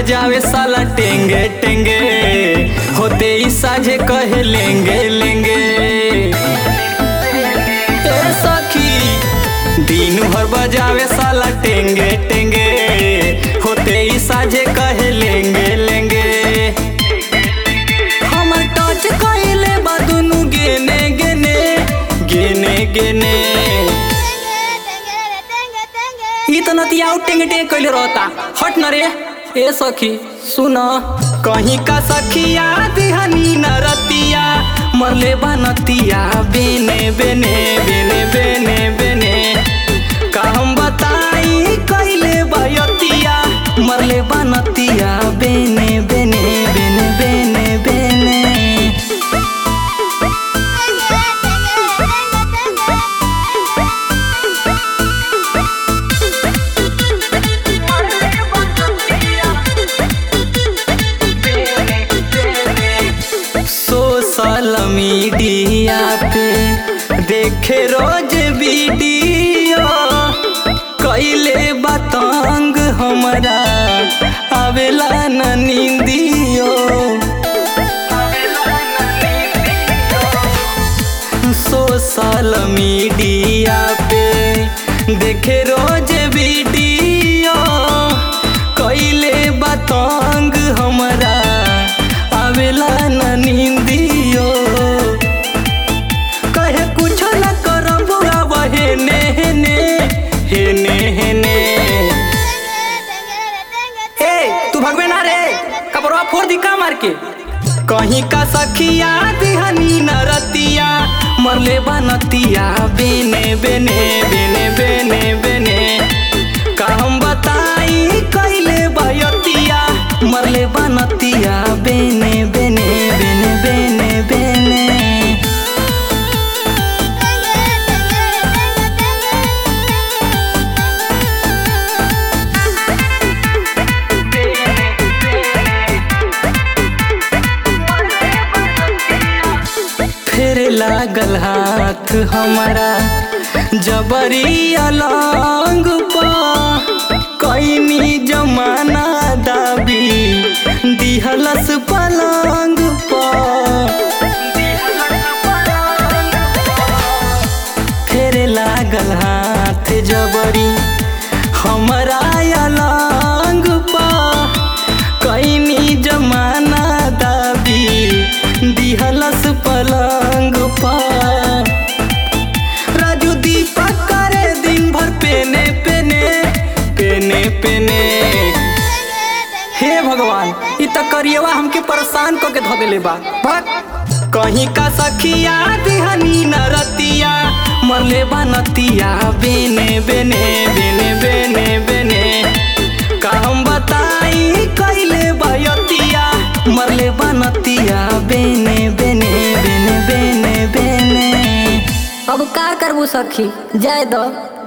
बजावे साला टेंगे टेंगे, होते ही साझे कहे लेंगे लेंगे। ए सखी दिन भर बजावे साला टेंगे टेंगे, होते ही साझे कहे लेंगे लेंगे। हमर टच कइले बा दुनु गेने गेने गेने गेने। इतना तिया टेंगे टेंगे कइले रहता, हट न रे। ए सखी सुन, कहीं का सखिया दिहनी न रतिया, मरले बनतिया बेने बेने बेने बेने बेने। का हम बताई कइले बयतिया, मरले बनतिया बेने बेने बेने बेने बेने। सोशल मीडिया पे देखे रोज वीडियो, कइले बतंग हमरा आवेला न नींदियो। सोशल मीडिया पे देखे रोज वीडियो, कइले बतंग हमरा आवेला न नींदियो। कहे कुछ न करब अब हेने हेने हेने हेने। ए तू भगवे ना रे, कपड़वा फोड़ दी का मार के। कहीं का सखिया दिहनी न रतिया, मरले बनतिया बेने बेने बेने बेने बेने। का हम बताई कइले बयतिया, मरले बनतिया बेने बेने बेने बेने बेने। फेरे लागल हाथ हमारा जबरी अलंग पा, कईनी जमाना दाबी दिहलस पलंग पा। फेरे लागल हाथ जबरी हमारा अलंग पा, कईनी जमाना दाबी दिहलस पलंग पा। राजू दीपक करे दिन भर पेने पेने पेने पेने। हे भगवान, इ त करियवा हमके परेशान करके धो देले बा। कहीं का सखिया दिहनी न रतिया, मरले बनतिया बेने बेने बेने बेने बेने। का हम बताई कइले बयतिया, मरले बनतिया बेने बेने बेने बेने बेने। अब का करबू सखी, जाए दो।